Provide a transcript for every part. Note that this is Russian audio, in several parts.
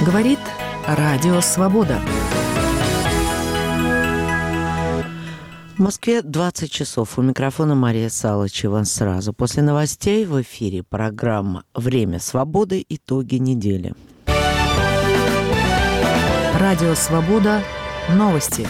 Говорит Радио Свобода. В Москве 20 часов. У микрофона Мария Салычева. Сразу после новостей в эфире программа «Время свободы. Итоги недели». Радио Свобода. Новости.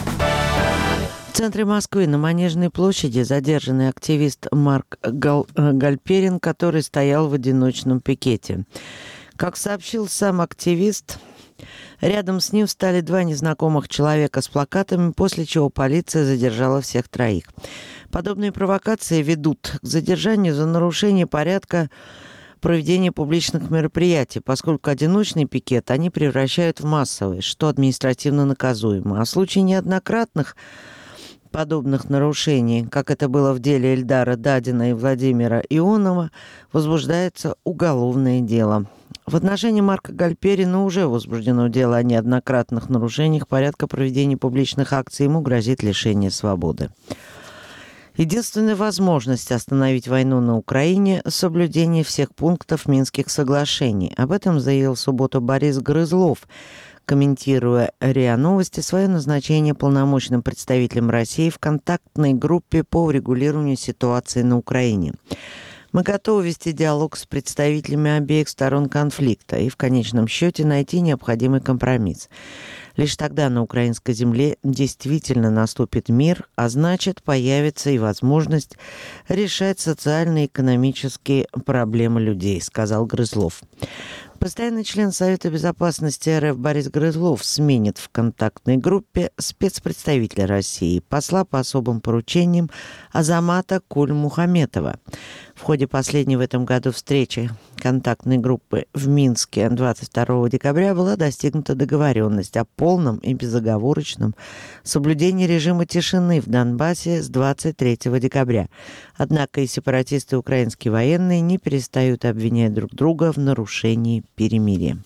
В центре Москвы на Манежной площади задержанный активист Марк Гальперин, который стоял в одиночном пикете. Как сообщил сам активист, рядом с ним встали два незнакомых человека с плакатами, после чего полиция задержала всех троих. Подобные провокации ведут к задержанию за нарушение порядка проведения публичных мероприятий, поскольку одиночный пикет они превращают в массовый, что административно наказуемо. А в случае неоднократных подобных нарушений, как это было в деле Эльдара Дадина и Владимира Ионова, возбуждается уголовное дело. В отношении Марка Гальперина уже возбуждено дело о неоднократных нарушениях порядка проведения публичных акций. Ему грозит лишение свободы. Единственная возможность остановить войну на Украине – соблюдение всех пунктов Минских соглашений. Об этом заявил в субботу Борис Грызлов, комментируя РИА Новости свое назначение полномочным представителем России в контактной группе по урегулированию ситуации на Украине. Мы готовы вести диалог с представителями обеих сторон конфликта и в конечном счете найти необходимый компромисс. Лишь тогда на украинской земле действительно наступит мир, а значит, появится и возможность решать социальные и экономические проблемы людей, сказал Грызлов. Постоянный член Совета безопасности РФ Борис Грызлов сменит в контактной группе спецпредставителя России, посла по особым поручениям Азамата Куль-Мухаметова. В ходе последней в этом году встречи контактной группы в Минске 22 декабря была достигнута договоренность о полном и безоговорочном соблюдении режима тишины в Донбассе с 23 декабря. Однако и сепаратисты, и украинские военные не перестают обвинять друг друга в нарушении перемирия.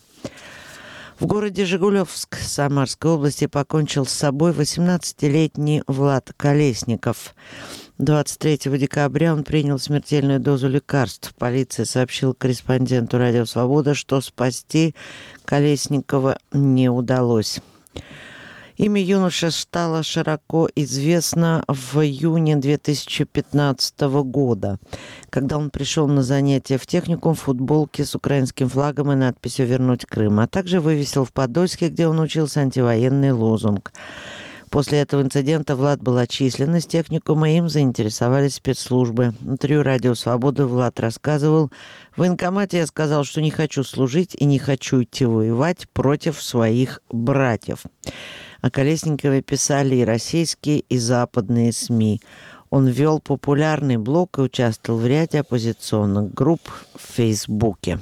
В городе Жигулевск Самарской области покончил с собой 18-летний Влад Колесников. 23 декабря он принял смертельную дозу лекарств. Полиция сообщила корреспонденту «Радио Свобода», что спасти Колесникова не удалось. Имя юноши стало широко известно в июне 2015 года, когда он пришел на занятия в техникум в футболке с украинским флагом и надписью «Вернуть Крым», а также вывесил в Подольске, где он учился, антивоенный лозунг. После этого инцидента Влад был отчислен из техникума, и им заинтересовались спецслужбы. В интервью «Радио Свобода» Влад рассказывал: «В военкомате я сказал, что не хочу служить и не хочу идти воевать против своих братьев». О Колесникове писали и российские, и западные СМИ. Он вел популярный блог и участвовал в ряде оппозиционных групп в Фейсбуке.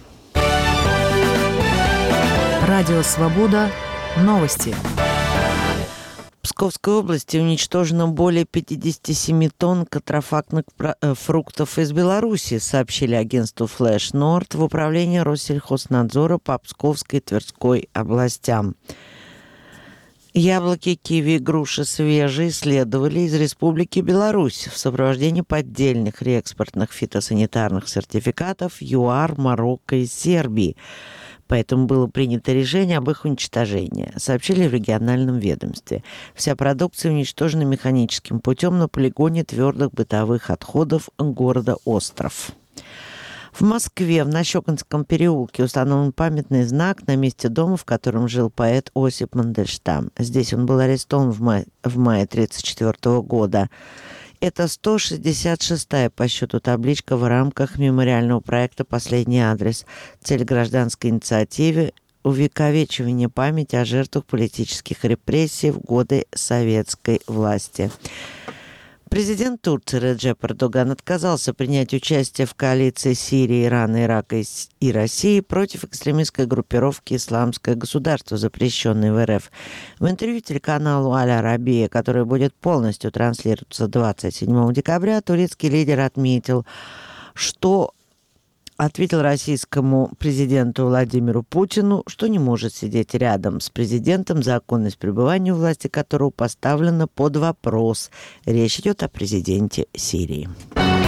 Радио Свобода. Новости. В Псковской области уничтожено более 57 тонн контрафактных фруктов из Беларуси, сообщили агентству Flash Nord в управлении Россельхознадзора по Псковской и Тверской областям. Яблоки, киви и груши свежие следовали из Республики Беларусь в сопровождении поддельных реэкспортных фитосанитарных сертификатов ЮАР, Марокко и Сербии. Поэтому было принято решение об их уничтожении, сообщили в региональном ведомстве. Вся продукция уничтожена механическим путем на полигоне твердых бытовых отходов города Остров. В Москве в Нащекинском переулке установлен памятный знак на месте дома, в котором жил поэт Осип Мандельштам. Здесь он был арестован в мае 1934 года. Это 166-я по счету табличка в рамках мемориального проекта «Последний адрес». Цель гражданской инициативы – увековечивание памяти о жертвах политических репрессий в годы советской власти. Президент Турции Реджеп Эрдоган отказался принять участие в коалиции Сирии, Ирана, Ирака и России против экстремистской группировки «Исламское государство», запрещенной в РФ. В интервью телеканалу «Аль-Арабия», которое будет полностью транслироваться 27 декабря, турецкий лидер отметил, что ответил российскому президенту Владимиру Путину, что не может сидеть рядом с президентом, законность пребывания у власти которого поставлена под вопрос. Речь идет о президенте Сирии.